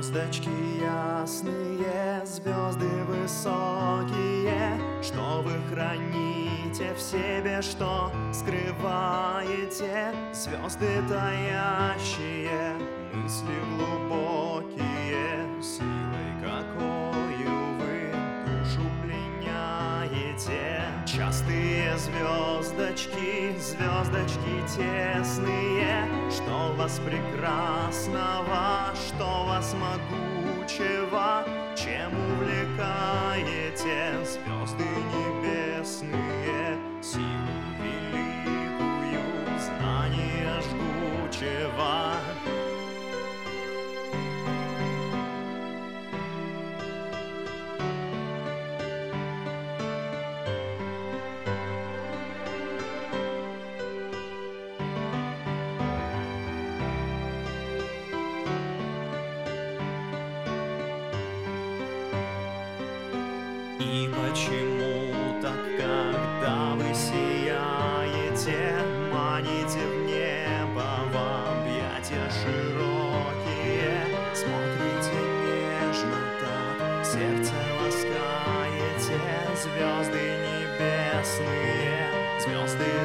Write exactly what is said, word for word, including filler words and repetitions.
Звездочки ясные, звезды высокие, что вы храните в себе, что скрываете? Звезды таящие, мысли глубокие, силой какою вы душу пленяете. Частые звездочки, звездочки тесные, что вас прекрасного, что вас могучего, чем увлекаете? Звезды небесные, силу великую, знание жгучего. И почему так, когда вы сияете, маните в небо, в объятия широкие, смотрите нежно так, сердце ласкаете? Звезды небесные, звезды